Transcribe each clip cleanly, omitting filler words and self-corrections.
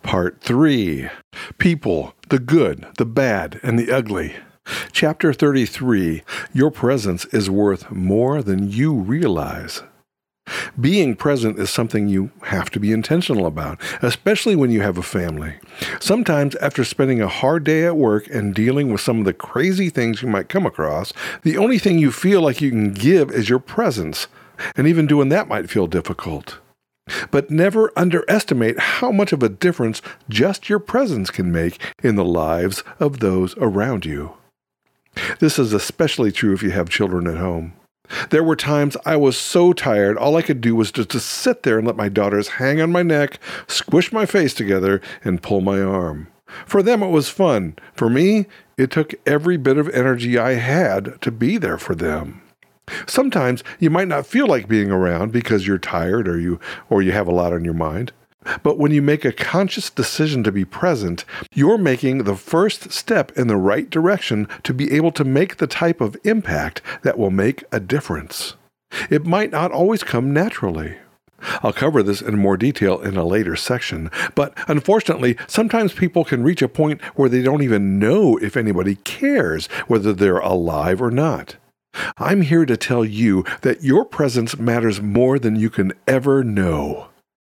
Part 3. People, the good, the bad, and the ugly. Chapter 33. Your presence is worth more than you realize. Being present is something you have to be intentional about, especially when you have a family. Sometimes, after spending a hard day at work and dealing with some of the crazy things you might come across, the only thing you feel like you can give is your presence, and even doing that might feel difficult. But never underestimate how much of a difference just your presence can make in the lives of those around you. This is especially true if you have children at home. There were times I was so tired, all I could do was just to sit there and let my daughters hang on my neck, squish my face together, and pull my arm. For them, it was fun. For me, it took every bit of energy I had to be there for them. Sometimes you might not feel like being around because you're tired or you have a lot on your mind. But when you make a conscious decision to be present, you're making the first step in the right direction to be able to make the type of impact that will make a difference. It might not always come naturally. I'll cover this in more detail in a later section, but unfortunately, sometimes people can reach a point where they don't even know if anybody cares whether they're alive or not. I'm here to tell you that your presence matters more than you can ever know.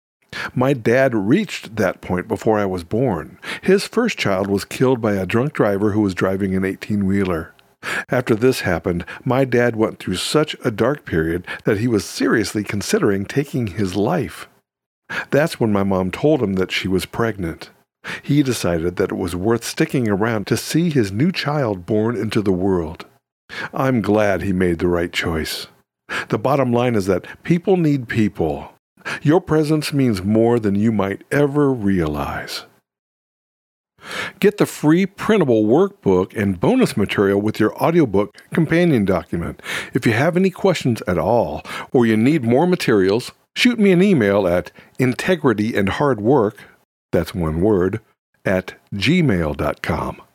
My dad reached that point before I was born. His first child was killed by a drunk driver who was driving an 18-wheeler. After this happened, my dad went through such a dark period that he was seriously considering taking his life. That's when my mom told him that she was pregnant. He decided that it was worth sticking around to see his new child born into the world. I'm glad he made the right choice. The bottom line is that people need people. Your presence means more than you might ever realize. Get the free printable workbook and bonus material with your audiobook companion document. If you have any questions at all, or you need more materials, shoot me an email at integrityandhardwork, that's one word, @gmail.com.